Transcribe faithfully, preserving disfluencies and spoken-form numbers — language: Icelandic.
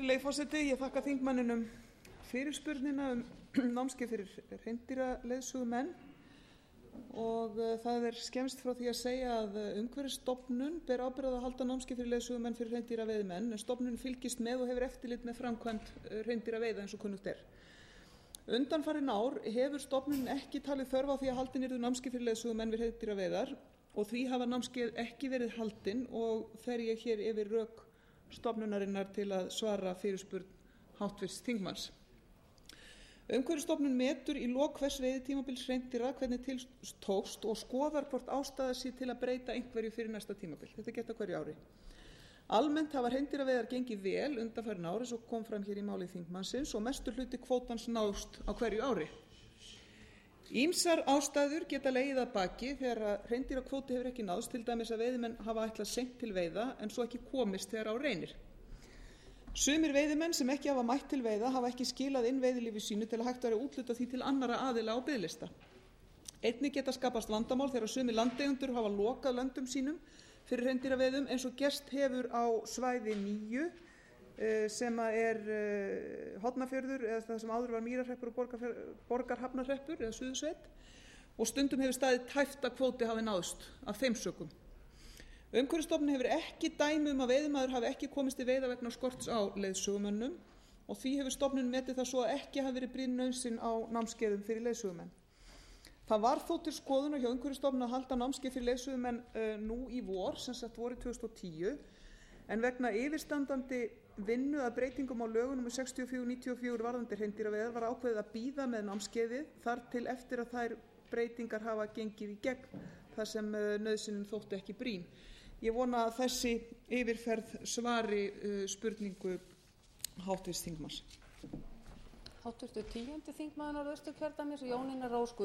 Virðulegi forseti, ég þakka þingmanninum fyrirspurnina um námskeið fyrir hreindýraleiðsögumenn og það er skemmst frá því að segja að Umhverfisstofnun ber ábyrgð á að halda námskeið fyrir leiðsögumenn fyrir hreindýraveiðimenn en stofnunin fylgist með og hefur eftirlit með framkvæmd hreindýraveiða eins og kunnugt er. Undanfarin ár hefur stofnunin ekki talið þörf á því að haldin yrðu námskeið fyrir leiðsögumenn við hreindýraveiðar og því hafa námskeið ekki verið haldin og fer ég hér yfir rök stofnunarinnar til að svara fyrirspurn háttvirts þingmanns. Umhverfisstofnun metur í lok hvers veiðitímabils hreindýra hvernig til tókst og skoðar hvort ástæða sé til að breyta einhverju fyrir næsta tímabil. Þetta er gert á hverju ári. Almennt hafa hreindýraveiðar gengið vel undanfarin ár eins og kom fram hér í máli þingmannsins og mestur hluti kvótans nást á hverju ári. Ýmsar ástæður geta legið að baki þegar hreindýrakvóti hefur ekki náðst, til dæmis að veiðimenn hafa ætlað seint til veiða en svo ekki komist þegar á reynir. Sumir veiðimenn sem ekki hafa mætt til veiða hafa ekki skilað inn veiðileyfi sínu til að hægt væri að úthluta því til annarra aðila á biðlista. Einnig geta skapast vandamál þegar sumir landeigendur hafa lokað löndum sínum fyrir hreindýraveiðum eins og gerst hefur á svæði níu sem er Hornafjörður eða það sem áður var Mýrahreppur og Borgarhafnarhreppur eða Suðursveit og stundum hefur staðið tæpt að kvóti hafi náðst af þeim sökum. Umhverfisstofnun hefur ekki dæmi um að veiðimaður hafi ekki komist til veiða vegna skorts á leiðsögumönnum og því hefur stofnun metið það svo að ekki hafi verið brýn nauðsyn á námskeiðum fyrir leiðsögumenn. Það var þó til skoðunar hjá Umhverfisstofnun að halda námskeið fyrir leiðsögumenn uh, nú í vor, sem sagt vorið tvö þúsund og tíu, en vegna yfirstandandi vinnu að breytingum á lögum númer sextíu og fjögur níutíu og fjögur varðandi hreindýraveiðar var ákveðið að bíða með námskeiðið þar til eftir að þær breytingar hafa gengið í gegn þar sem uh, nauðsynin þótti ekki brýn. Ég vona að þessi yfirferð svari uh, spurningu háttvirts þingmanns. Háttvirtur tíundi þingmaður Norðausturkjördæmis, Jónína Rós